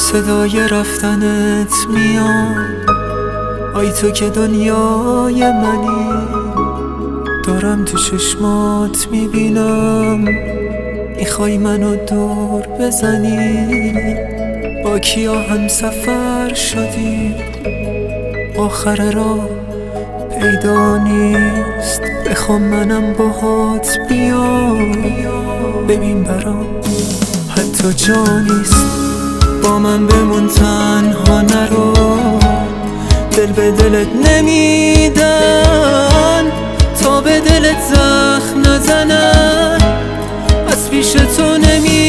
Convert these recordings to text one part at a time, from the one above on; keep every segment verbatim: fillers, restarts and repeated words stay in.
صدای رفتنت میاد، آی تو که دنیای منی. دارم تو چشمات میبینم میخوای منو دور بزنی. با کیا هم سفر شدی، آخر راه پیدا نیست. بخوام منم باهات بیام، ببین برام حتی جا نیست. با من بمون تنها نرو، دل به دلت نمیدن تا به دلت زخم نزنن. از پیش تو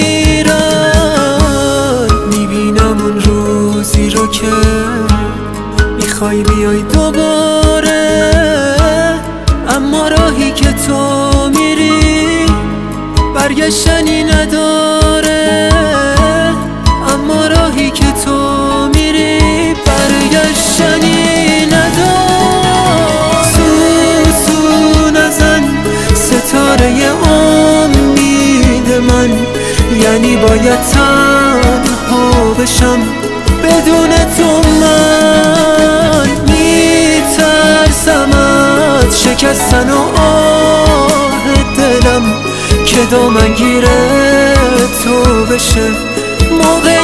نمیرن، میبینم اون روزی رو که میخوای بیای دوباره. اما راهی که تو میری برگشتنی نداره. اما راهی که تو میری برگشتنی نداره. سو سو نزن ستاره امید من، یعنی باید تنها بشم بدون تو. من میترسم از شکستن و آه دلم که دامنگیر تو بشه موقع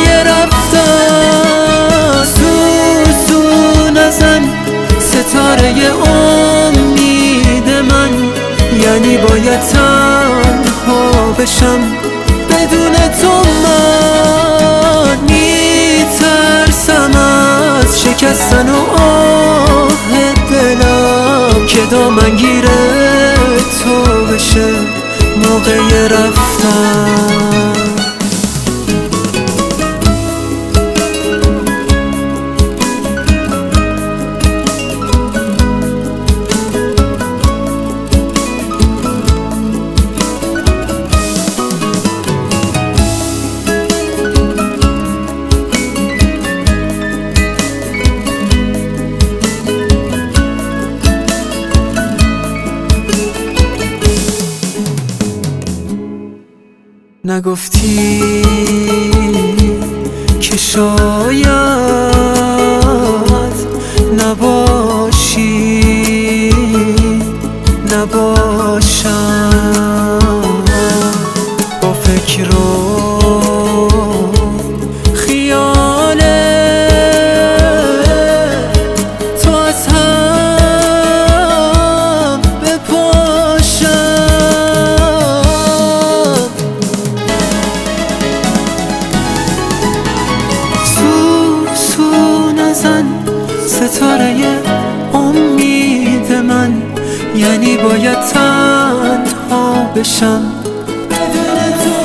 رفتن. سو سو نزن ستاره امید من، یعنی باید تنها بشم بدون تو. من میترسم از شکستن و آه دلم که دامنگیر تو بشه موقع رفتن. نگفتی که شاید نباشی نباشم. با فکر و خیال تو از هم بپاشم. ستاره امید من، یعنی باید تنها بشم بدون تو.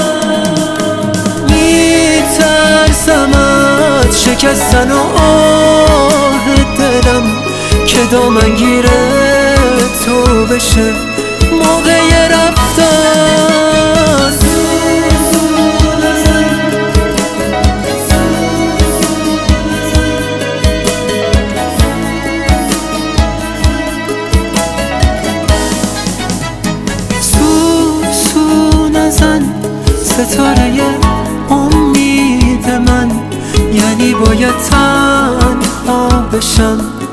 میترسم از شکستن و آه دلم که دامنگیر تو بشه موقع رفتن. ستاره امید من، یعنی باید تنها بشم